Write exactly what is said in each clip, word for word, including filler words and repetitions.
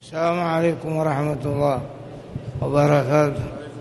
السلام عليكم ورحمة الله وبركاته.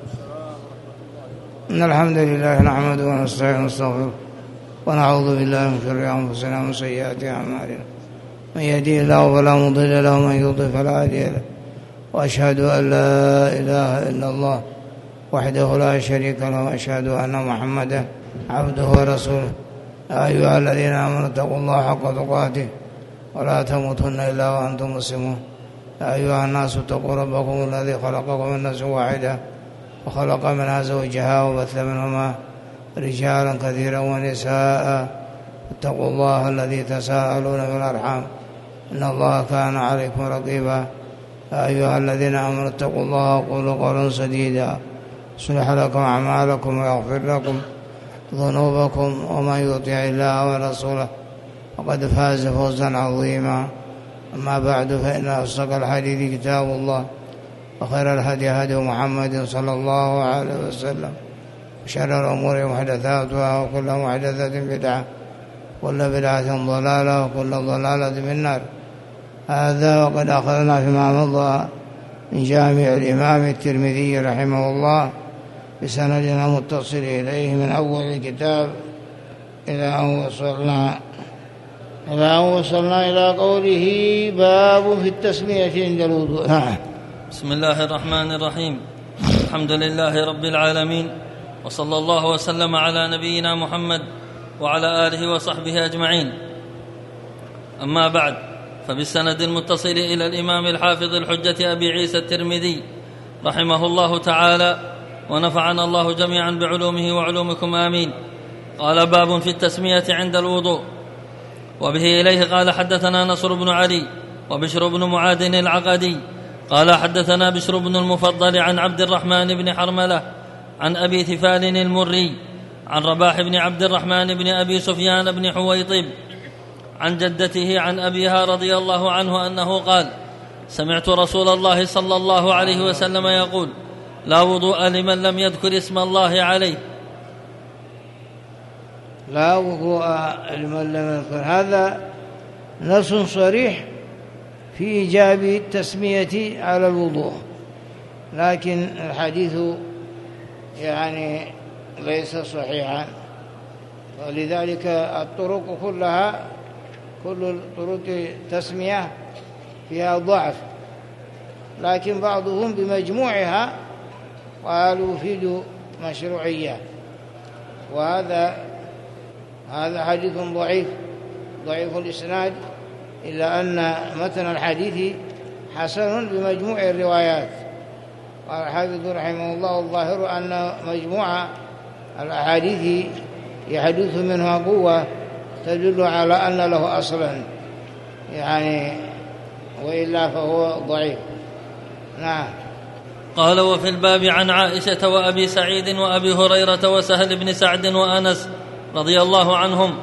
إن الحمد لله نحمده ونستعينه ونستغفره ونعوذ بالله من شرور أنفسنا ومن سيئات أعمالنا، من يهديه الله فلا مضل له ومن يضلل فلا هادي له، وأشهد أن لا إله إلا الله وحده لا شريك له، وأشهد أن محمدا عبده ورسوله. يا أيها الذين آمنوا اتقوا الله حق تقاته ولا تموتن إلا وأنتم مسلمون. يا أيها الناس اتقوا ربكم الذي خلقكم من نفس واحدة وخلق منها زوجها وبث منهما رجالا كثيرا ونساء، اتقوا الله الذي تساءلون بالأرحام إن الله كان عليكم رقيبا. يا أيها الذين آمنوا اتقوا الله وقولوا قولا سديدا يصلح لكم أعمالكم ويغفر لكم ذنوبكم، ومن يطع الله ورسوله فقد فاز فوزا عظيما. أما بعد، فإن أصدق الحديث كتاب الله، وخير الهدي هدي محمد صلى الله عليه وسلم، وشر الأمور محدثاتها، وكل محدثة بدعة، وكل بدعة ضلالة، وكل ضلالة في النار. هذا وقد أخذنا فيما مضى من جامع الإمام الترمذي رحمه الله بسندنا متصل إليه من أول الكتاب إلى أن وصلنا إلى أن وصلنا إلى قوله: باب في التسمية عند الوضوء. بسم الله الرحمن الرحيم. الحمد لله رب العالمين، وصلى الله وسلم على نبينا محمد وعلى آله وصحبه أجمعين. أما بعد، فبالسند المتصل إلى الإمام الحافظ الحجة أبي عيسى الترمذي رحمه الله تعالى، ونفعنا الله جميعا بعلومه وعلومكم آمين. قال: باب في التسمية عند الوضوء. وبه إليه قال: حدثنا نصر بن علي وبشر بن معاذ العقدي قال: حدثنا بشر بن المفضل عن عبد الرحمن بن حرملة عن أبي ثفال المري عن رباح بن عبد الرحمن بن أبي سفيان بن حويطب عن جدته عن أبيها رضي الله عنه أنه قال: سمعت رسول الله صلى الله عليه وسلم يقول: لا وضوء لمن لم يذكر اسم الله عليه. لا وضوء لمن لم يذكر، هذا نص صريح في إيجاب التسمية على الوضوء، لكن الحديث يعني ليس صحيحا، ولذلك الطرق كلها كل طرق التسمية فيها ضعف، لكن بعضهم بمجموعها قالوا يفيد مشروعية، وهذا هذا حديث ضعيف ضعيف الإسناد، إلا أن متن الحديث حسن بمجموع الروايات. قال الحافظ رحمه الله: الظاهر أن مجموع الأحاديث يحدث منها قوة تدل على أن له أصلا، يعني وإلا فهو ضعيف. نعم. قال: وفي الباب عن عائشة وأبي سعيد وأبي هريرة وسهل بن سعد وأنس رضي الله عنهم.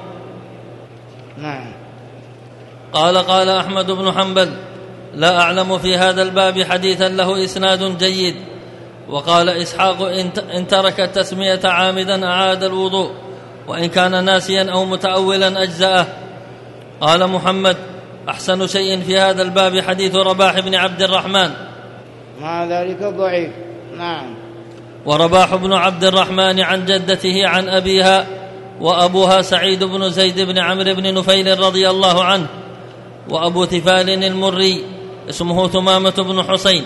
نعم. قال: قال أحمد بن حنبل: لا أعلم في هذا الباب حديثا له إسناد جيد. وقال إسحاق: إن ترك التسمية عامدا أعاد الوضوء، وإن كان ناسيا أو متأولا أجزأه. قال محمد: أحسن شيء في هذا الباب حديث رباح بن عبد الرحمن، مع ذلك ضعيف. نعم. ورباح بن عبد الرحمن عن جدته عن أبيها، وأبوها سعيد بن زيد بن عمرو بن نفيل رضي الله عنه، وأبو ثفال المري اسمه ثمامة بن حسين،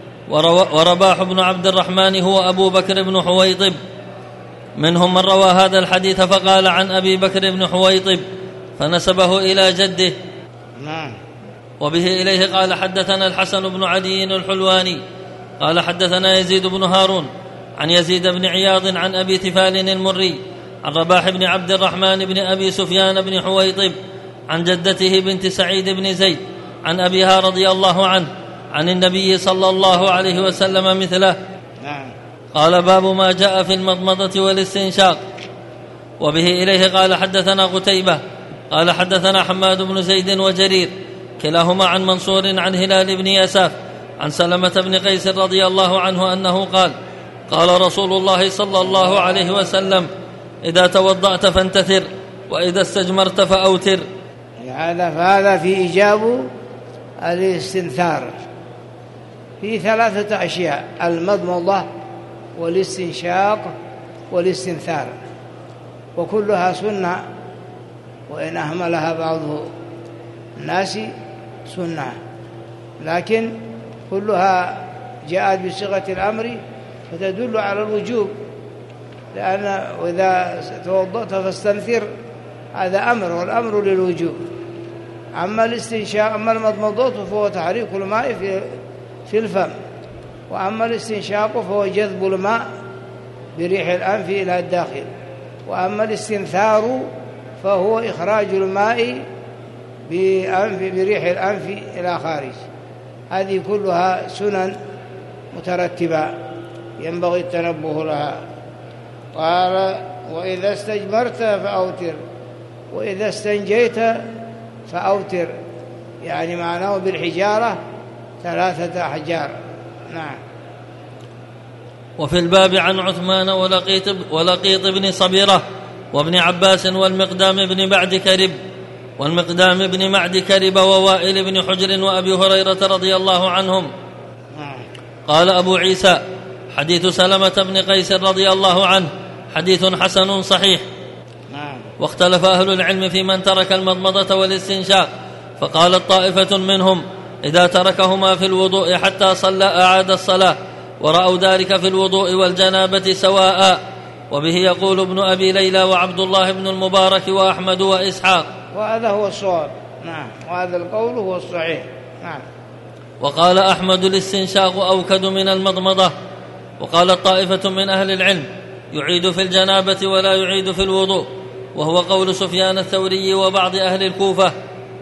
ورباح بن عبد الرحمن هو أبو بكر بن حويطب. منهم من روى هذا الحديث فقال عن أبي بكر بن حويطب فنسبه إلى جده. نعم. وبه إليه قال: حدثنا الحسن بن علي الحلواني قال: حدثنا يزيد بن هارون عن يزيد بن عياض عن أبي ثفال المري عن رباح بن عبد الرحمن بن أبي سفيان بن حويطب عن جدته بنت سعيد بن زيد عن أبيها رضي الله عنه عن النبي صلى الله عليه وسلم مثله. نعم. قال: باب ما جاء في المضمضة والاستنشاق. وبه إليه قال: حدثنا قتيبة قال: حدثنا حماد بن زيد وجرير كلاهما عن منصور عن هلال بن يساف عن سلمة بن قيس رضي الله عنه أنه قال: قال رسول الله صلى الله عليه وسلم: إذا توضأت فانتثر، وإذا استجمرت فأوتر. هذا فهذا في إيجاب الاستنثار، في ثلاثة أشياء: المضمضة والاستنشاق والاستنثار، وكلها سنة، وإن أهملها بعض الناس سنة، لكن كلها جاءت بصيغة الأمر فتدل على الوجوب، لأن إذا توضأت فاستنثر هذا أمر، والأمر للوجوب. أما الاستنشاق أما المضمضة فهو تحريك الماء في في الفم، وأما الاستنشاق فهو جذب الماء بريح الأنف إلى الداخل، وأما الاستنثار فهو إخراج الماء بأنف بريح الأنف إلى خارج. هذه كلها سنن مترتبة ينبغي التنبه لها. قال: وإذا استجمرت فأوتر، وإذا استنجيت فأوتر، يعني معناه بالحجارة ثلاثة أحجار. نعم. وفي الباب عن عثمان ولقيط, ولقيط بن صبيرة وابن عباس والمقدام بن معد كرب والمقدام بن معد كرب ووائل بن حجر وأبي هريرة رضي الله عنهم. قال أبو عيسى: حديث سلمة بن قيس رضي الله عنه حديث حسن صحيح. واختلف أهل العلم في من ترك المضمضة والاستنشاق، فقالت طائفة منهم: إذا تركهما في الوضوء حتى صلى أعاد الصلاة، ورأوا ذلك في الوضوء والجنابة سواء. وبه يقول ابن أبي ليلى وعبد الله بن المبارك وأحمد وإسحاق، وهذا هو الصواب. نعم، وهذا القول هو الصحيح. نعم. وقال أحمد: الاستنشاق أوكد من المضمضة. وقالت طائفة من أهل العلم: يعيد في الجنابة ولا يعيد في الوضوء، وهو قول سفيان الثوري وبعض أهل الكوفة.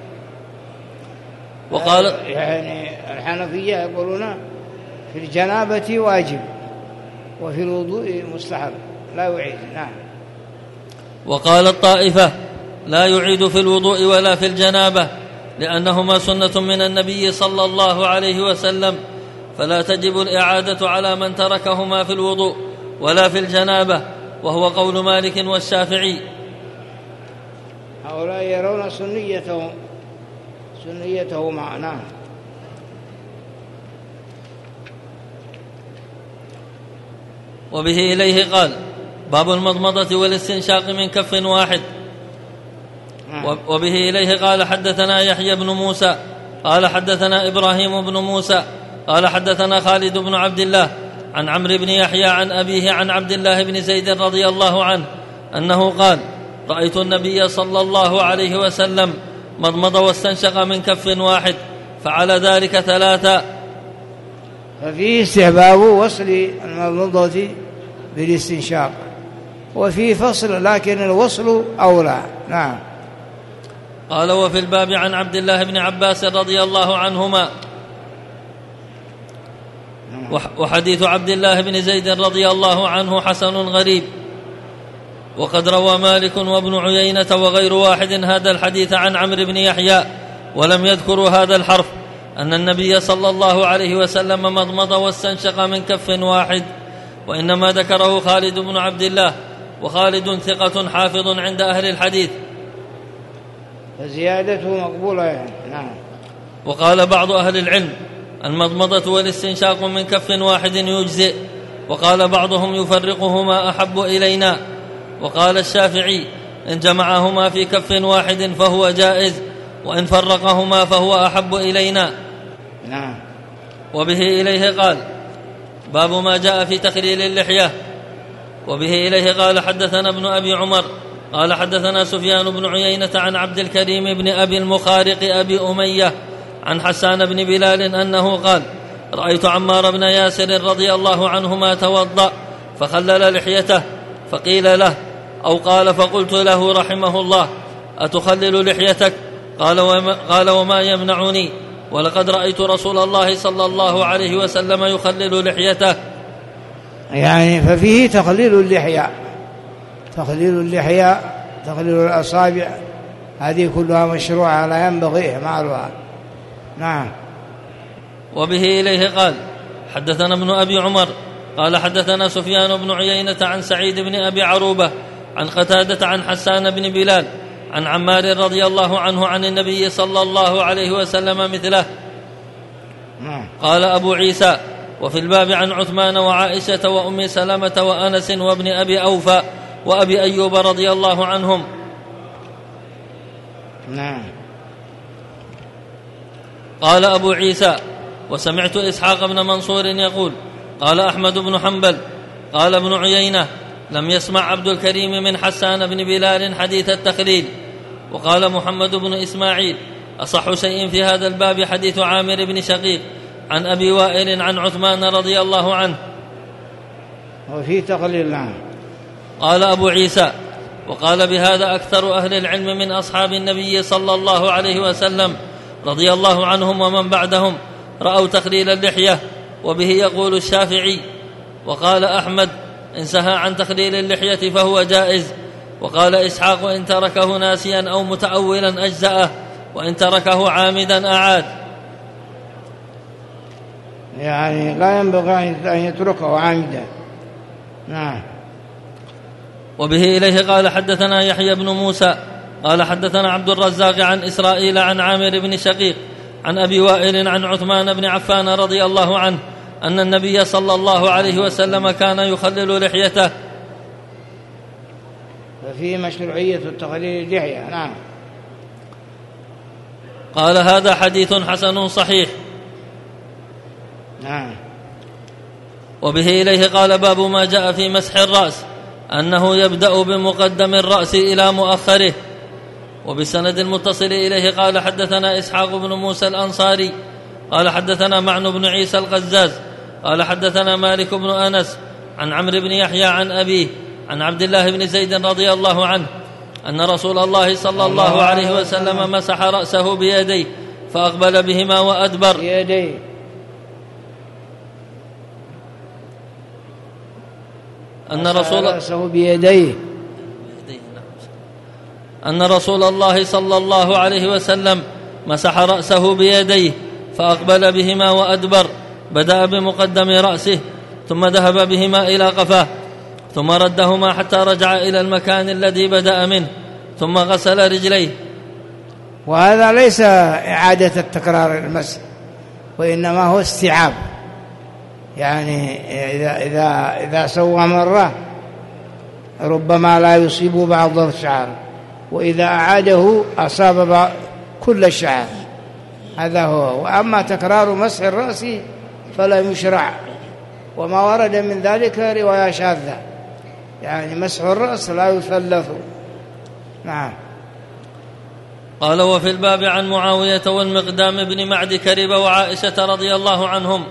وقال يعني الحنفية يقولون في الجنابة واجب وفي الوضوء مستحب لا يعيد. نعم. وقال الطائفة: لا يعيد في الوضوء ولا في الجنابة، لأنهما سنة من النبي صلى الله عليه وسلم، فلا تجب الإعادة على من تركهما في الوضوء ولا في الجنابة، وهو قول مالك والشافعي. هؤلاء يرون سنيته سنيته معناه. وبه إليه قال: باب المضمضة والاستنشاق من كف واحد. وبه إليه قال: حدثنا يحيى بن موسى قال حدثنا إبراهيم بن موسى قال حدثنا خالد بن عبد الله عن عمرو بن يحيى عن أبيه عن عبد الله بن زيد رضي الله عنه أنه قال: رأيت النبي صلى الله عليه وسلم مضمض واستنشق من كف واحد، فعلى ذلك ثلاثا. ففيه استحباب وصل المضمضة بالاستنشاق، وفي فصل لكن الوصل أولى. نعم. قال: وفي الباب عن عبد الله بن عباس رضي الله عنهما. وحديث عبد الله بن زيد رضي الله عنه حسن غريب، وقد روى مالك وابن عيينة وغير واحد هذا الحديث عن عمرو بن يحيى، ولم يذكروا هذا الحرف أن النبي صلى الله عليه وسلم مضمض واستنشق من كف واحد، وإنما ذكره خالد بن عبد الله، وخالد ثقة حافظ عند أهل الحديث، فزيادته مقبولة يعني. نعم. وقال بعض أهل العلم: المضمضة والاستنشاق من كف واحد يجزئ، وقال بعضهم: يفرقهما أحب إلينا. وقال الشافعي: إن جمعهما في كف واحد فهو جائز، وإن فرقهما فهو أحب إلينا. نعم. وبه إليه قال: باب ما جاء في تخليل اللحية. وبه إليه قال: حدثنا ابن أبي عمر قال حدثنا سفيان بن عيينة عن عبد الكريم بن أبي المخارق أبي أمية عن حسان بن بلال أنه قال: رأيت عمار بن ياسر رضي الله عنهما توضأ فخلل لحيته، فقيل له أو قال فقلت له رحمه الله: أتخلل لحيتك؟ قال وما, قال وما يمنعني، ولقد رأيت رسول الله صلى الله عليه وسلم يخلل لحيته. يعني ففيه تخليل اللحية، تخليل اللحية تخليل الأصابع، هذه كلها مشروعة لا ينبغي إهمالها. نعم. وبه إليه قال: حدثنا ابن أبي عمر قال حدثنا سفيان بن عيينة عن سعيد بن أبي عروبة عن قتادة عن حسان بن بلال عن عمار رضي الله عنه عن النبي صلى الله عليه وسلم مثله. نعم. قال أبو عيسى: وفي الباب عن عثمان وعائشة وأم سلمة وأنس وابن أبي أوفى وأبي أيوب رضي الله عنهم. نعم. قال أبو عيسى: وسمعت إسحاق بن منصور يقول: قال أحمد بن حنبل قال ابن عيينة: لم يسمع عبد الكريم من حسان بن بلال حديث التخليل. وقال محمد بن إسماعيل: أصح شيء في هذا الباب حديث عامر بن شقيق عن أبي وائل عن عثمان رضي الله عنه. وفي تقليل. نعم. قال أبو عيسى: وقال بهذا أكثر أهل العلم من أصحاب النبي صلى الله عليه وسلم رضي الله عنهم ومن بعدهم رأوا تخليل اللحية، وبه يقول الشافعي. وقال أحمد: إن سهى عن تخليل اللحية فهو جائز. وقال إسحاق: إن تركه ناسيا أو متأولا أجزأه، وإن تركه عامدا أعاد. يعني لا ينبغي أن يتركه عامدا. نعم. وبه إليه قال حدثنا يحيى بن موسى قال حدثنا عبد الرزاق عن إسرائيل عن عامر بن شقيق عن أبي وائل عن عثمان بن عفان رضي الله عنه أن النبي صلى الله عليه وسلم كان يخلل لحيته. ففي مشروعية التخليل اللحية. نعم. قال: هذا حديث حسن صحيح. نعم. وبه إليه قال: باب ما جاء في مسح الرأس أنه يبدأ بمقدم الرأس إلى مؤخره. وبسند المتصل إليه قال حدثنا إسحاق بن موسى الأنصاري قال حدثنا معن بن عيسى القزاز قال حدثنا مالك بن أنس عن عمرو بن يحيى عن أبيه عن عبد الله بن زيد رضي الله عنه أن رسول الله صلى الله عليه وسلم مسح رأسه بيديه فأقبل بهما وأدبر. بيديه. أن رسول رأسه بيديه أن رسول الله صلى الله عليه وسلم مسح رأسه بيديه فأقبل بهما وأدبر، بدأ بمقدم رأسه ثم ذهب بهما إلى قفاه ثم ردهما حتى رجع إلى المكان الذي بدأ منه ثم غسل رجليه. وهذا ليس إعادة التكرار المسح، وإنما هو استيعاب، يعني إذا, إذا, إذا سوى مرة ربما لا يصيب بعض الشعر، وإذا أعاده أصاب كل الشعر، هذا هو. وأما تكرار مسح الرأس فلا يشرع، وما ورد من ذلك رواية شاذة، يعني مسح الرأس لا يثلث. نعم. قال: وفي الباب عن معاوية والمقدام بن معد كرب وعائشة رضي الله عنهم.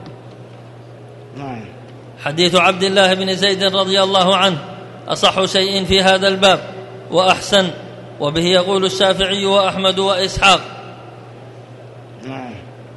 نعم. حديث عبد الله بن زيد رضي الله عنه أصح شيء في هذا الباب وأحسن، وبه يقول الشافعي وأحمد وإسحاق. نعم.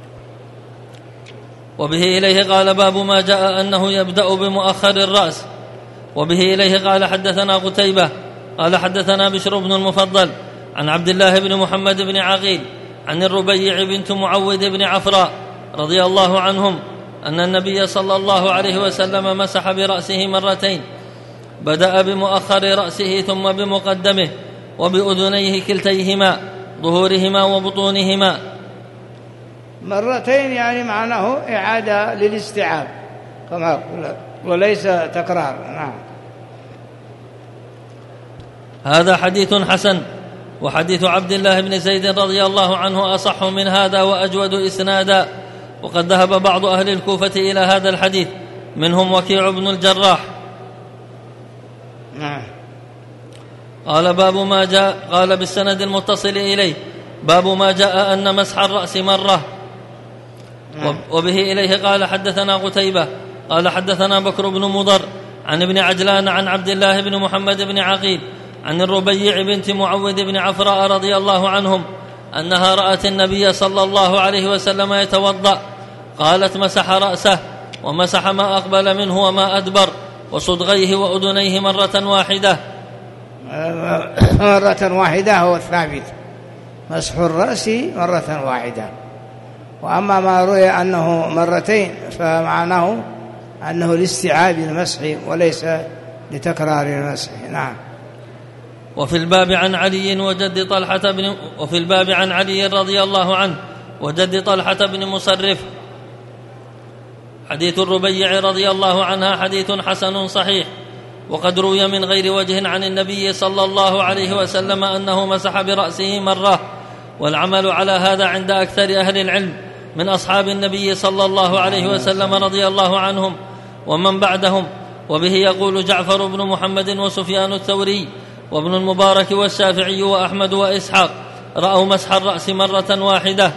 وبه إليه قال: باب ما جاء أنه يبدأ بمؤخر الرأس. وبه إليه قال حدثنا قتيبة قال حدثنا بشر بن المفضل عن عبد الله بن محمد بن عقيل عن الربيع بنت معوذ بن عفراء رضي الله عنهم أن النبي صلى الله عليه وسلم مسح برأسه مرتين، بدأ بمؤخر رأسه ثم بمقدمه وبأذنيه كلتيهما ظهورهما وبطونهما. مرتين يعني معناه إعادة للاستيعاب كما وليس تكرار. نعم. هذا حديث حسن. وحديث عبد الله بن زيد رضي الله عنه أصح من هذا وأجود إسنادا، وقد ذهب بعض أهل الكوفة إلى هذا الحديث منهم وكيع بن الجراح. نعم. قال: باب ما جاء قال بالسند المتصل إليه: باب ما جاء أن مسح الرأس مرة. نعم. وبه إليه قال حدثنا قتيبة قال حدثنا بكر بن مضر عن ابن عجلان عن عبد الله بن محمد بن عقيل عن الربيع بنت معوذ بن عفراء رضي الله عنهم أنها رأت النبي صلى الله عليه وسلم يتوضأ، قالت: مسح رأسه ومسح ما أقبل منه وما أدبر وصدغيه وأذنيه مرة واحدة. مرة واحدة هو الثابت، مسح الرأس مرة واحدة. وأما ما روي أنه مرتين فمعناه أنه لاستيعاب المسح وليس لتكرار المسح. نعم. وفي الباب عن علي وجد طلحة بن وفي الباب عن علي رضي الله عنه وجد طلحة بن مصرف حديث الربيع رضي الله عنها حديث حسن صحيح، وقد روي من غير وجه عن النبي صلى الله عليه وسلم أنه مسح برأسه مرة، والعمل على هذا عند أكثر أهل العلم من أصحاب النبي صلى الله عليه وسلم رضي الله عنهم ومن بعدهم. وبه يقول جعفر بن محمد وسفيان الثوري وابن المبارك والشافعي وأحمد وإسحاق رأوا مسح الرأس مرة واحدة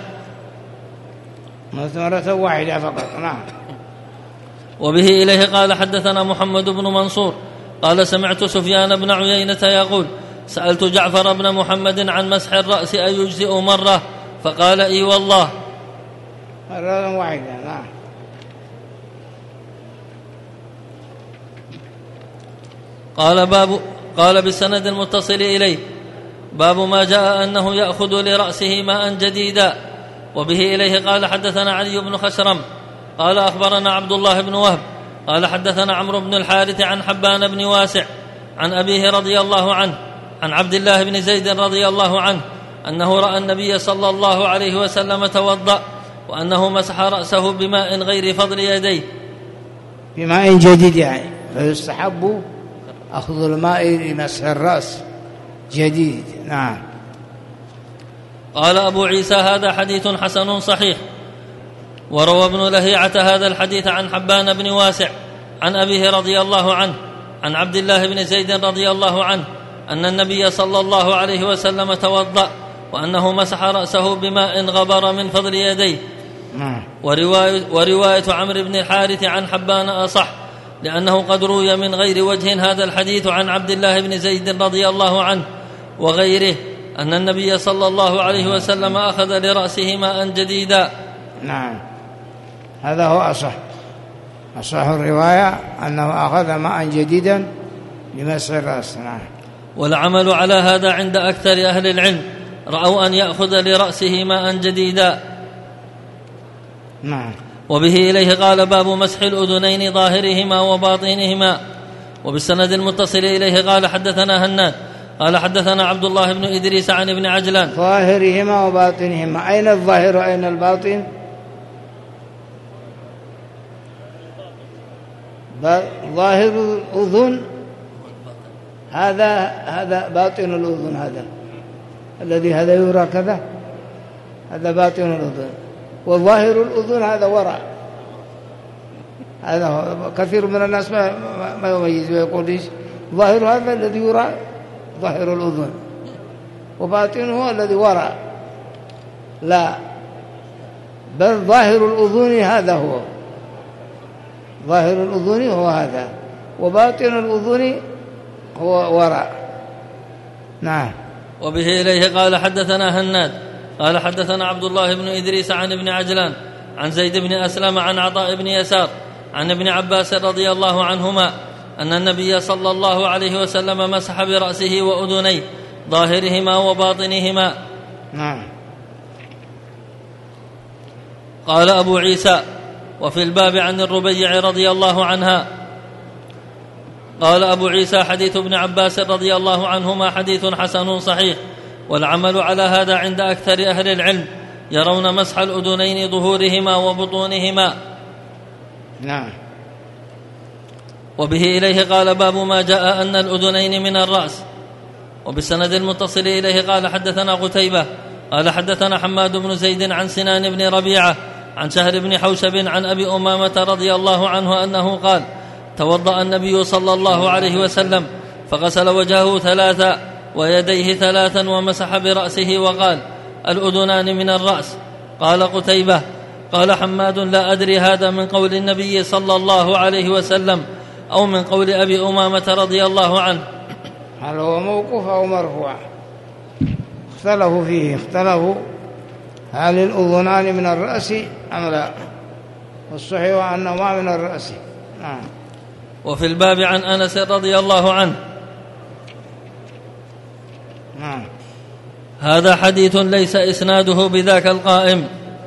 مرة واحدة فقط. نعم. وبه إليه قال حدثنا محمد بن منصور قال سمعت سفيان بن عيينة يقول سألت جعفر بن محمد عن مسح الرأس أيجزئ مرة؟ فقال إي والله مرة واحدة. نعم. قال باب قال بالسند المتصل إليه باب ما جاء أنه يأخذ لرأسه ماء جديدا. وبه إليه قال حدثنا علي بن خشرم قال أخبرنا عبد الله بن وهب قال حدثنا عمرو بن الحارث عن حبان بن واسع عن أبيه رضي الله عنه عن عبد الله بن زيد رضي الله عنه أنه رأى النبي صلى الله عليه وسلم توضأ وأنه مسح رأسه بماء غير فضل يديه. بماء جديد يعني، فيستحب أخذ الماء لمسح الرأس جديد. نعم. قال أبو عيسى هذا حديث حسن صحيح. وروى ابن لهيعة هذا الحديث عن حبان بن واسع عن أبيه رضي الله عنه عن عبد الله بن زيد رضي الله عنه أن النبي صلى الله عليه وسلم توضأ وأنه مسح رأسه بماء غبر من فضل يديه. ورواية, ورواية عمرو بن الحارث عن حبان أصح، لأنه قد روي من غير وجه هذا الحديث عن عبد الله بن زيد رضي الله عنه وغيره أن النبي صلى الله عليه وسلم أخذ لرأسه ماء جديدا. نعم، هذا هو أصح أصح الرواية أنه أخذ ماء جديدا لمسح الرأس. نعم. والعمل على هذا عند أكثر أهل العلم، رأوا أن يأخذ لرأسه ماء جديدا. نعم. وبه إليه قال باب مسح الأذنين ظاهرهما وباطنهما. وبالسند المتصل إليه قال حدثنا هناد قال حدثنا عبد الله بن إدريس عن ابن عجلان. ظاهرهما وباطنهما، أين الظاهر وأين الباطن؟ ظاهر الأذن هذا هذا باطن الأذن، هذا الذي هذا يرى كذا، هذا باطن الأذن. وظاهر الأذن هذا وراء، هذا كثير من الناس ما ما يميز ويقول ليش ظاهر هذا الذي يرى ظاهر الأذن، وباطن هو الذي وراء. لا، بل ظاهر الأذن هذا هو ظاهر الأذن هو هذا، وباطن الأذن هو وراء. نعم. وبه إليه قال حدثنا هناد قال حدثنا عبد الله بن إدريس عن ابن عجلان عن زيد بن أسلم عن عطاء بن يسار عن ابن عباس رضي الله عنهما أن النبي صلى الله عليه وسلم مسح برأسه وأذنيه ظاهرهما وباطنهما. نعم. قال أبو عيسى وفي الباب عن الربيع رضي الله عنها. قال أبو عيسى حديث ابن عباس رضي الله عنهما حديث حسن صحيح، والعمل على هذا عند أكثر أهل العلم، يرون مسح الأذنين ظهورهما وبطونهما. نعم. وبه إليه قال باب ما جاء أن الأذنين من الرأس. وبالسند المتصل إليه قال حدثنا قتيبة قال حدثنا حماد بن زيد عن سنان بن ربيعة عن شهر بن حوشب عن أبي أمامة رضي الله عنه أنه قال توضأ النبي صلى الله عليه وسلم فغسل وجهه ثلاثا ويديه ثلاثا ومسح برأسه وقال الأذنان من الرأس. قال قتيبة قال حماد لا أدري هذا من قول النبي صلى الله عليه وسلم أو من قول أبي أمامة رضي الله عنه. هل هو موقوف أو مرفوع؟ اختلفوا فيه، اختلفوا هل الأذنان من الرأس أم لا، والصحيح أنه ما من الرأس. نعم. وفي الباب عن أنس رضي الله عنه. نعم. هذا حديث ليس إسناده بذاك القائم،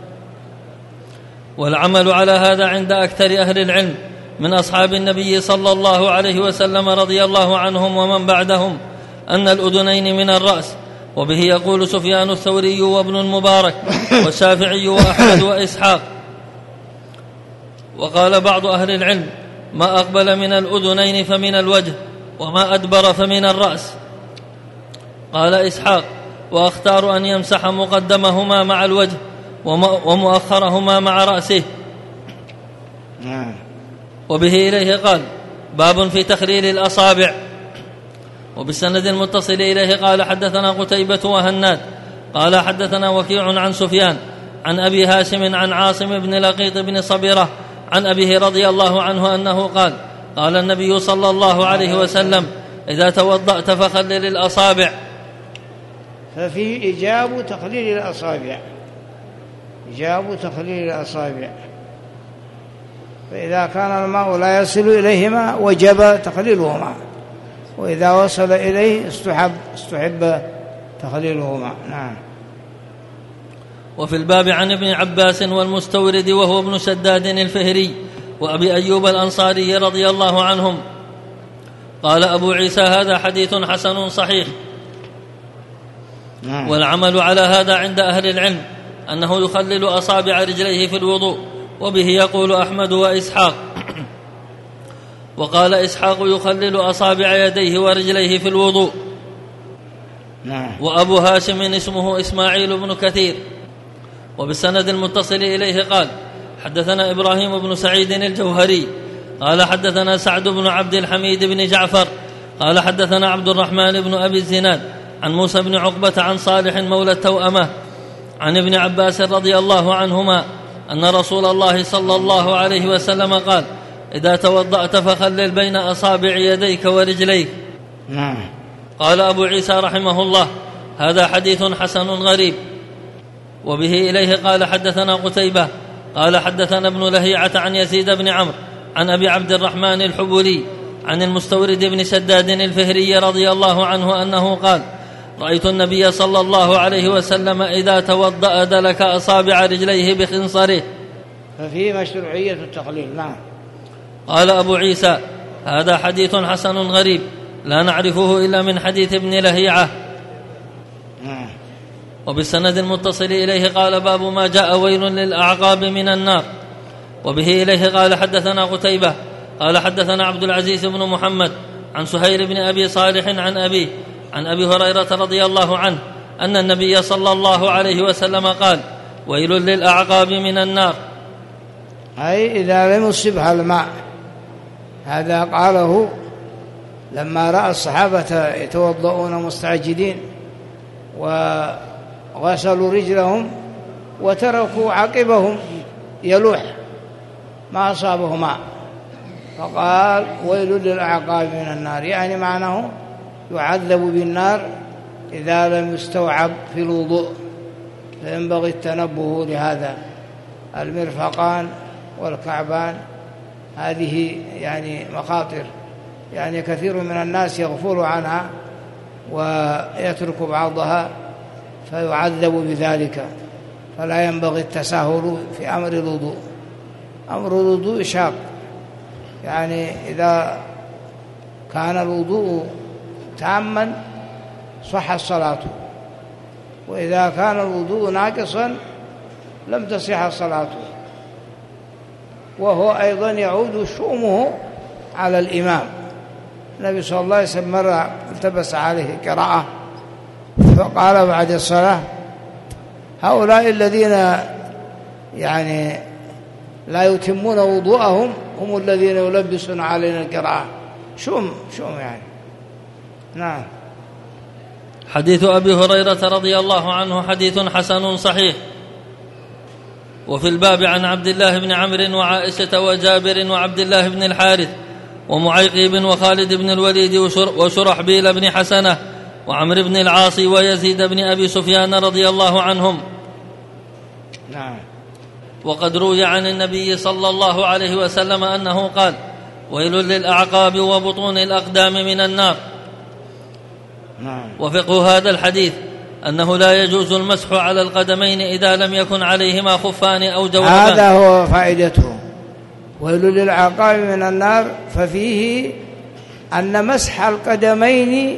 والعمل على هذا عند أكثر أهل العلم من أصحاب النبي صلى الله عليه وسلم رضي الله عنهم ومن بعدهم أن الأذنين من الرأس. وبه يقول سفيان الثوري وابن المبارك والشافعي وأحمد وإسحاق. وقال بعض أهل العلم: ما أقبل من الأذنين فمن الوجه، وما أدبر فمن الرأس. قال إسحاق: وأختار أن يمسح مقدمهما مع الوجه ومؤخرهما مع رأسه. وبه إليه قال: باب في تخليل الأصابع. وبالسند المتصل إليه قال: حدثنا قتيبة وهناد قال: حدثنا وكيع عن سفيان عن أبي هاشم عن عاصم بن لقيط بن صبيرة عن أبيه رضي الله عنه أنه قال: قال النبي صلى الله عليه وسلم: إذا توضأت فخلل الأصابع. ففي إجاب تخليل الأصابع، إجاب تخليل الأصابع، فإذا كان الماء لا يصل إليهما وجب تخليلهما، وإذا وصل إليه استحب استحب تخليلهما. نعم. وفي الباب عن ابن عباس والمستورد وهو ابن شداد الفهري وأبي أيوب الأنصاري رضي الله عنهم. قال أبو عيسى: هذا حديث حسن صحيح. نعم. والعمل على هذا عند أهل العلم أنه يخلل أصابع رجليه في الوضوء، وبه يقول أحمد وإسحاق. وقال إسحاق: يخلل أصابع يديه ورجليه في الوضوء. نعم. وأبو هاشم اسمه إسماعيل بن كثير. وبالسند المتصل إليه قال: حدثنا إبراهيم بن سعيد الجوهري قال: حدثنا سعد بن عبد الحميد بن جعفر قال: حدثنا عبد الرحمن بن أبي الزناد عن موسى بن عقبة عن صالح مولى التوأمة عن ابن عباس رضي الله عنهما أن رسول الله صلى الله عليه وسلم قال: إذا توضأت فخلل بين أصابع يديك ورجليك. نعم. قال أبو عيسى رحمه الله: هذا حديث حسن غريب. وبه إليه قال: حدثنا قتيبة قال: حدثنا ابن لهيعة عن يزيد بن عمرو عن أبي عبد الرحمن الحبولي عن المستورد بن شداد الفهري رضي الله عنه أنه قال: رأيت النبي صلى الله عليه وسلم إذا توضأ دلك أصابع رجليه بخنصره. ففيه مشروعية التخليل. نعم. قال أبو عيسى: هذا حديث حسن غريب لا نعرفه إلا من حديث ابن لهيعة. نعم. وبالسند المتصل إليه قال: باب ما جاء ويل للأعقاب من النار. وبه إليه قال: حدثنا قتيبة قال: حدثنا عبد العزيز بن محمد عن سهيل بن أبي صالح عن أبيه عن أبي هريرة رضي الله عنه أن النبي صلى الله عليه وسلم قال: ويل للأعقاب من النار، أي إذا لم يصبها الماء. هذا قاله لما رأى الصحابة يتوضؤون مستعجلين وغسلوا رجلهم وتركوا عقبهم يلوح ما أصابه ماء، فقال: ويل للأعقاب من النار، يعني معناه يعذب بالنار إذا لم يستوعب في الوضوء. فينبغي التنبه لهذا. المرفقان والكعبان هذه يعني مخاطر، يعني كثير من الناس يغفل عنها ويترك بعضها فيعذب بذلك، فلا ينبغي التساهل في أمر الوضوء. أمر الوضوء شاق، يعني إذا كان الوضوء تاما صح الصلاة، وإذا كان الوضوء ناقصا لم تصح الصلاة، وهو أيضا يعود شؤمه على الإمام. النبي صلى الله عليه وسلم مرة التبس عليه قراءة فقال بعد الصلاة: هؤلاء الذين يعني لا يتمون وضوءهم هم الذين يلبسون علينا القراءة. شؤم شؤم يعني. نعم. حديث أبي هريرة رضي الله عنه حديث حسن صحيح. وفي الباب عن عبد الله بن عمرو وعائشة وجابر وعبد الله بن الحارث ومعيقب وخالد بن الوليد وشرحبيل بن حسنة وعمر بن العاص ويزيد بن أبي سفيان رضي الله عنهم. نعم. وقد روي عن النبي صلى الله عليه وسلم أنه قال: ويل للأعقاب وبطون الأقدام من النار. نعم. وفقه هذا الحديث أنه لا يجوز المسح على القدمين إذا لم يكن عليهما خفان أو جوربان. هذا هو فائدته. ويل للعقاب من النار، ففيه أن مسح القدمين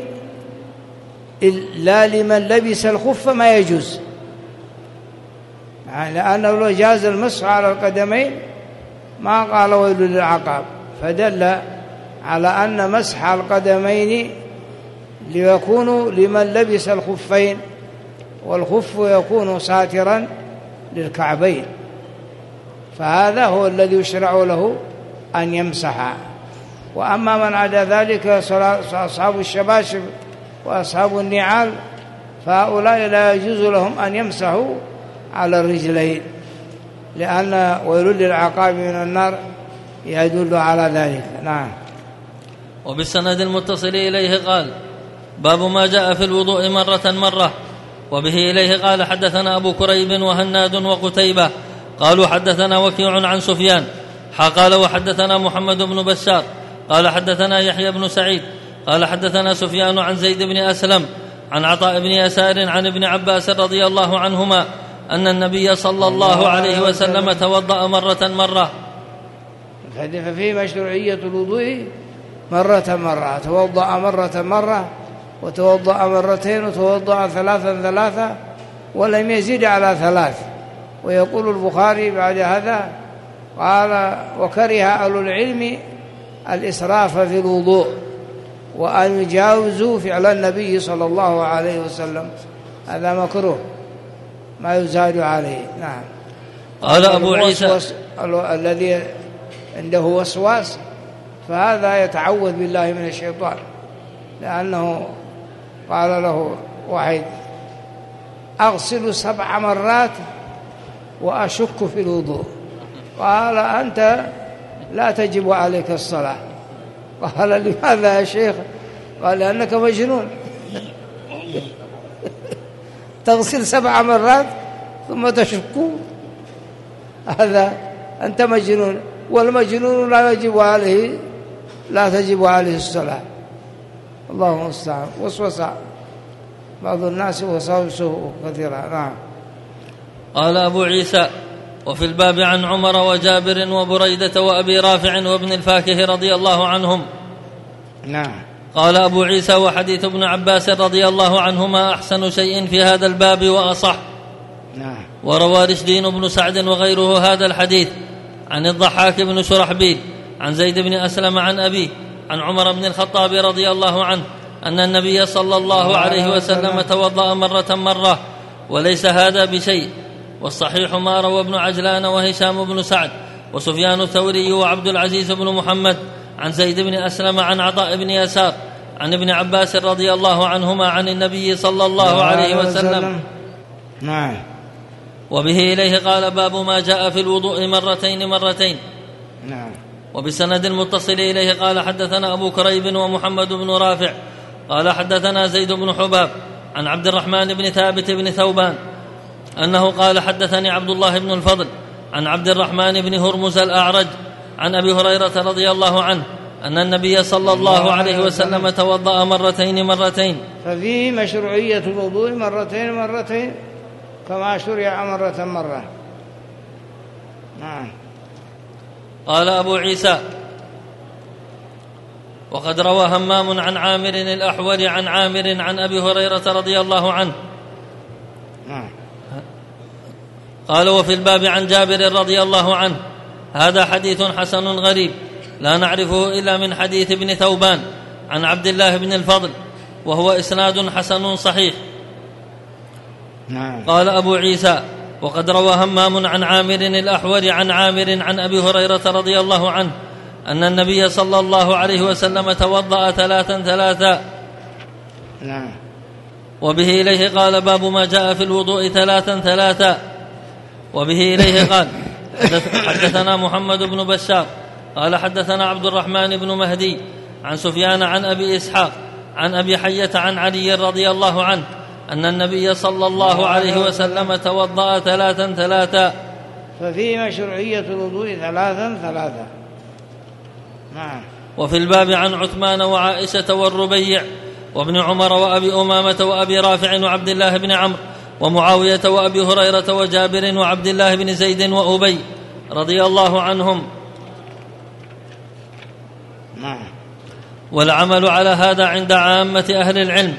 لا لمن لبس الخف ما يجوز، يعني لأنه لو جاز المسح على القدمين ما قال ويل للعقاب، فدل على أن مسح القدمين ليكون لمن لبس الخفين، والخف يكون ساترا للكعبين، فهذا هو الذي يشرع له أن يمسح. وأما من عدا ذلك أصحاب الشباشب وأصحاب النعال فهؤلاء لا يجوز لهم أن يمسحوا على الرجلين، لأن ويل للعقاب من النار يدل على ذلك. نعم. وبالسند المتصل إليه قال: باب ما جاء في الوضوء مرة مرة. وبه إليه قال: حدثنا أبو كريب وهناد وقتيبة قالوا حدثنا وكيع عن سفيان قال وحدثنا محمد بن بشار قال حدثنا يحيى بن سعيد قال حدثنا سفيان عن زيد بن أسلم عن عطاء بن يسار عن ابن عباس رضي الله عنهما أن النبي صلى الله عليه وسلم توضأ مرة مرة. ففيه مشروعية الوضوء مرة مرة، توضأ مرة مرة وتوضأ مرتين وتوضأ ثلاثا ثلاثة ولم يزيد على ثلاث. ويقول البخاري بعد هذا قال: وكره أهل العلم الإسراف في الوضوء وأن يجاوزوا فعل النبي صلى الله عليه وسلم، هذا مكروه ما يزاد عليه. نعم. قال أبو عيسى: الذي عنده وسواس فهذا يتعوذ بالله من الشيطان، لأنه قال له واحد: أغسل سبع مرات وأشك في الوضوء. قال: أنت لا تجب عليك الصلاة. قال: لماذا يا شيخ؟ قال: لأنك مجنون. تغسل سبع مرات ثم تشك، هذا أنت مجنون، والمجنون لا يجب عليه لا تجب عليه الصلاة. الله المستعان. وسوس بعض الناس وسوسه كثيرا. نعم. قال أبو عيسى: وفي الباب عن عمر وجابر وبريدة وأبي رافع وابن الفاكه رضي الله عنهم. نعم. قال أبو عيسى: وحديث ابن عباس رضي الله عنهما أحسن شيء في هذا الباب وأصح. نعم. وروى رشدين بن سعد وغيره هذا الحديث عن الضحاك بن شرحبيل عن زيد بن أسلم عن أبيه عن عمر بن الخطاب رضي الله عنه أن النبي صلى الله عليه وسلم توضأ مرة مرة، وليس هذا بشيء. والصحيح ما روى ابن عجلان وهشام بن سعد وسفيان الثوري وعبد العزيز بن محمد عن زيد بن أسلم عن عطاء بن يسار عن ابن عباس رضي الله عنهما عن النبي صلى الله عليه وسلم. نعم. وبه إليه قال: باب ما جاء في الوضوء مرتين مرتين. نعم. وبسند المتصل إليه قال: حدثنا أبو كريب ومحمد بن رافع قال حدثنا زيد بن حباب عن عبد الرحمن بن ثابت بن ثوبان أنه قال: حدثني عبد الله بن الفضل عن عبد الرحمن بن هرمز الأعرج عن أبي هريرة رضي الله عنه أن النبي صلى الله عليه وسلم توضأ مرتين مرتين. ففيه مشروعية الوضوء مرتين مرتين كما شرع مرة مرة. نعم. قال أبو عيسى: وقد روى همام عن عامر الأحول عن عامر عن أبي هريرة رضي الله عنه. نعم. قال: وفي الباب عن جابر رضي الله عنه. هذا حديث حسن غريب لا نعرفه إلا من حديث ابن ثوبان عن عبد الله بن الفضل، وهو إسناد حسن صحيح. نعم. قال أبو عيسى: وقد روى همام عن عامر الأحول عن عامر عن أبي هريرة رضي الله عنه أن النبي صلى الله عليه وسلم توضأ ثلاثا ثلاثا. نعم. وبه إليه قال: باب ما جاء في الوضوء ثلاثا ثلاثا. وبه إليه قال: حدثنا محمد بن بشار قال حدثنا عبد الرحمن بن مهدي عن سفيان عن أبي إسحاق عن أبي حية عن علي رضي الله عنه أن النبي صلى الله عليه وسلم توضأ ثلاثا ثلاثا. ففي مشروعية الوضوء ثلاثا ثلاثا. نعم. وفي الباب عن عثمان وعائشة والربيع وابن عمر وأبي أمامة وأبي رافع وعبد الله بن عمرو ومعاوية وأبي هريرة وجابر وعبد الله بن زيد وأبي رضي الله عنهم. نعم. والعمل على هذا عند عامة أهل العلم.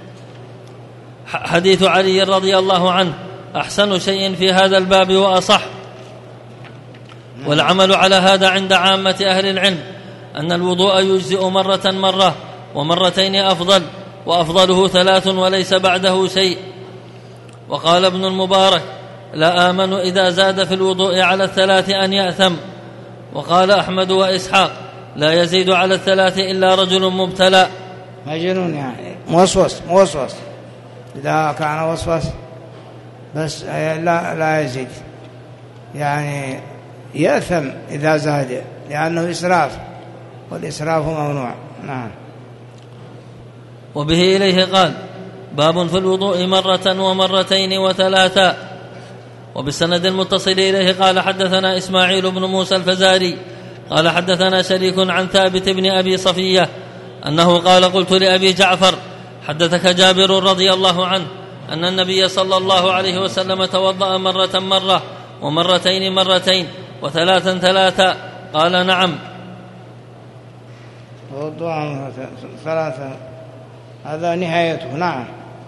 حديث علي رضي الله عنه أحسن شيء في هذا الباب وأصح. والعمل على هذا عند عامة أهل العلم أن الوضوء يجزئ مرة مرة ومرتين أفضل، وأفضله ثلاث وليس بعده شيء. وقال ابن المبارك: لا آمن إذا زاد في الوضوء على الثلاث أن يأثم. وقال أحمد وإسحاق: لا يزيد على الثلاث إلا رجل مبتلى. مجنون يعني موسوس موسوس إذا كان وسوس بس لا, لا يزيد، يعني يأثم إذا زاد لأنه إسراف، والإسراف ممنوع. نعم. وبه إليه قال: باب في الوضوء مرة ومرتين وثلاثا. وبالسند المتصل إليه قال: حدثنا إسماعيل بن موسى الفزاري قال: حدثنا شريك عن ثابت بن أبي صفية أنه قال: قلت لأبي جعفر: حدثك جابر رضي الله عنه أن النبي صلى الله عليه وسلم توضأ مرة مرة ومرتين مرتين وثلاثا ثلاثا؟ قال: نعم. توضأ ثلاثا هذا نهايته. نعم.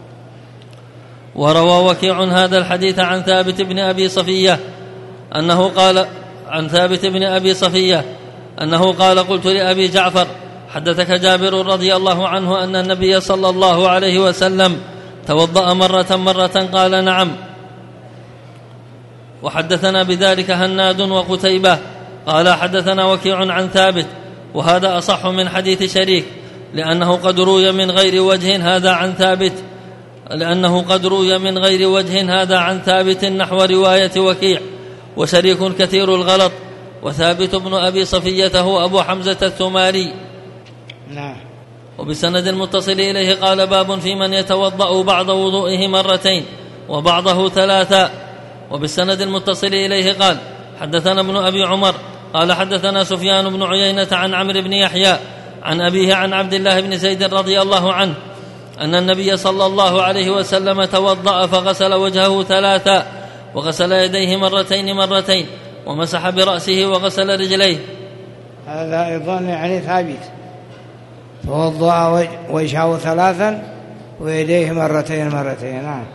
وروى وكيع هذا الحديث عن ثابت بن أبي صفية أنه قال عن ثابت بن أبي صفية أنه قال: قلت لأبي جعفر: حدثك جابر رضي الله عنه أن النبي صلى الله عليه وسلم توضأ مرة مرة؟ قال: نعم. وحدثنا بذلك هناد وقتيبة قال: حدثنا وكيع عن ثابت، وهذا أصح من حديث شريك لأنه قد روي من غير وجه هذا عن ثابت لأنه قد روي من غير وجه هذا عن ثابت نحو رواية وكيع. وشريك كثير الغلط، وثابت بن أبي صفية هو أبو حمزة الثمالي. نعم. وبسند المتصل إليه قال: باب في من يتوضأ بعض وضوئه مرتين وبعضه ثلاثا. وبالسند المتصل إليه قال: حدثنا ابن أبي عمر قال: حدثنا سفيان بن عيينة عن عمرو بن يحيى عن أبيه عن عبد الله بن زيد رضي الله عنه أن النبي صلى الله عليه وسلم توضأ فغسل وجهه ثلاثا، وغسل يديه مرتين مرتين، ومسح برأسه وغسل رجليه. هذا أيضا يعني ثابت، توضأ وجهه ثلاثا ويديه مرتين مرتين. نعم.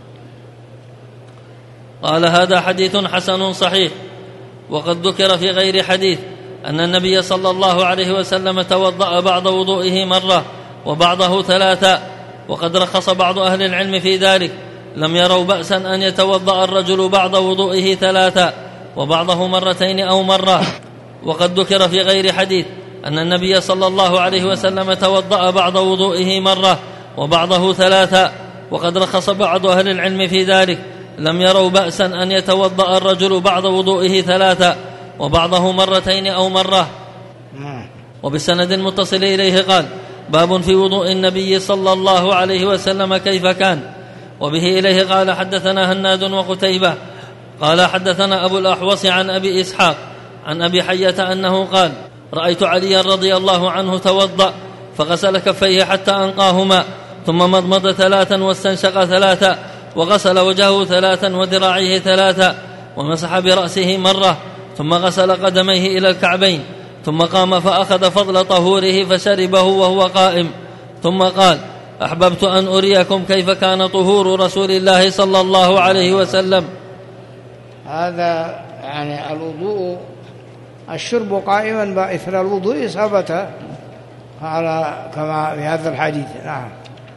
قال: هذا حديث حسن صحيح. وقد ذكر في غير حديث أن النبي صلى الله عليه وسلم توضأ بعض وضوئه مرة وبعضه ثلاثا، وقد رخص بعض أهل العلم في ذلك، لم يروا بأسا أن يتوضأ الرجل بعض وضوئه ثلاثا وبعضه مرتين أو مرة. وقد ذكر في غير حديث أن النبي صلى الله عليه وسلم توضأ بعض وضوئه مرة وبعضه ثلاثا، وقد رخص بعض أهل العلم في ذلك، لم يروا بأسا أن يتوضأ الرجل بعض وضوئه ثلاثا وبعضه مرتين أو مرة. وبالسند المتصل إليه قال: باب في وضوء النبي صلى الله عليه وسلم كيف كان. وبه إليه قال: حدثنا هناد وقتيبة قال: حدثنا أبو الأحوص عن أبي إسحاق عن أبي حية أنه قال: رأيت عليا رضي الله عنه توضأ فغسل كفيه حتى أنقاهما، ثم مضمض ثلاثا واستنشق ثلاثا، وغسل وجهه ثلاثا وذراعيه ثلاثا، ومسح برأسه مرة، ثم غسل قدميه إلى الكعبين، ثم قام فأخذ فضل طهوره فشربه وهو قائم، ثم قال: أحببت أن أريكم كيف كان طهور رسول الله صلى الله عليه وسلم. هذا يعني الوضوء، الشرب قائما إثر الوضوء ثبت على كما في هذا الحديث. نعم.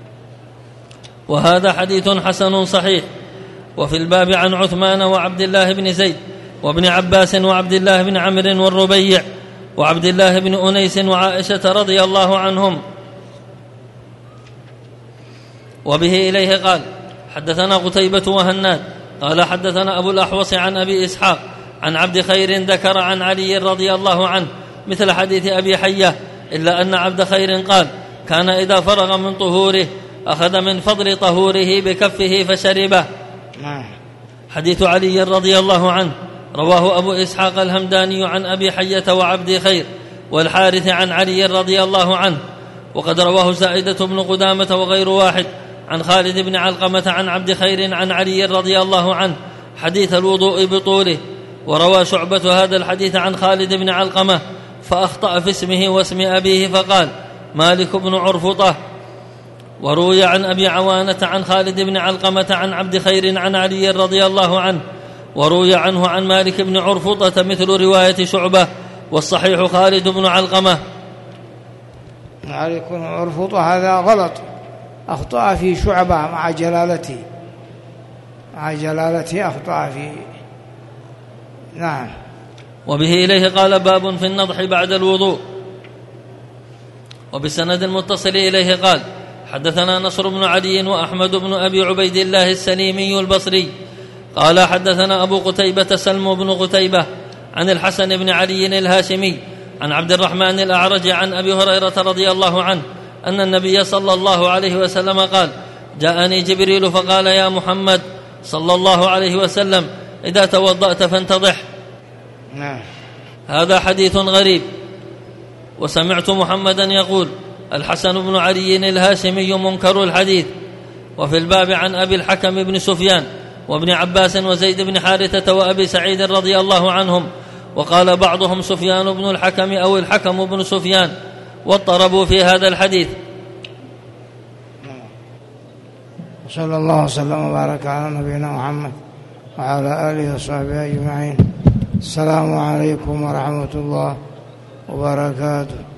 وهذا حديث حسن صحيح. وفي الباب عن عثمان وعبد الله بن زيد وابن عباس وعبد الله بن عمرو والربيع وعبد الله بن أنيس وعائشة رضي الله عنهم. وبه إليه قال: حدثنا قتيبة وهناد قال: حدثنا أبو الأحوص عن أبي إسحاق عن عبد خير ذكر عن علي رضي الله عنه مثل حديث أبي حية، إلا أن عبد خير قال: كان إذا فرغ من طهوره أخذ من فضل طهوره بكفه فشربه. حديث علي رضي الله عنه رواه أبو إسحاق الهمداني عن أبي حية وعبد خير والحارث عن علي رضي الله عنه، وقد رواه زائدة بن قدامة وغير واحد عن خالد بن علقمة عن عبد خير عن علي رضي الله عنه حديث الوضوء بطوله. وروى شعبة هذا الحديث عن خالد بن علقمة فأخطأ في اسمه واسم أبيه فقال: مالك بن عرفطة. وروي عن أبي عوانة عن خالد بن علقمة عن عبد خير عن علي رضي الله عنه وروي عنه عن مالك بن عرفطة مثل رواية شعبة، والصحيح خالد بن علقمة. مالك بن عرفطة هذا غلط، أخطأ في شعبة مع جلالته، مع جلالته أخطأ في. نعم. وبه إليه قال: باب في النضح بعد الوضوء. وبسند المتصل إليه قال: حدثنا نصر بن علي وأحمد بن أبي عبيد الله السليمي البصري قال: حدثنا أبو قتيبة سلم بن قتيبة عن الحسن بن علي الهاشمي عن عبد الرحمن الأعرج عن أبي هريرة رضي الله عنه أن النبي صلى الله عليه وسلم قال: جاءني جبريل فقال: يا محمد صلى الله عليه وسلم، إذا توضأت فانتضح. نعم. هذا حديث غريب. وسمعت محمدا يقول: الحسن بن علي الهاشمي منكر الحديث. وفي الباب عن أبي الحكم بن سفيان وابن عباس وزيد بن حارثة وأبي سعيد رضي الله عنهم، وقال بعضهم سفيان بن الحكم أو الحكم بن سفيان، واضطربوا في هذا الحديث. صلى الله وسلم وبارك على نبينا محمد وعلى آله وصحبه أجمعين. السلام عليكم ورحمة الله وبركاته.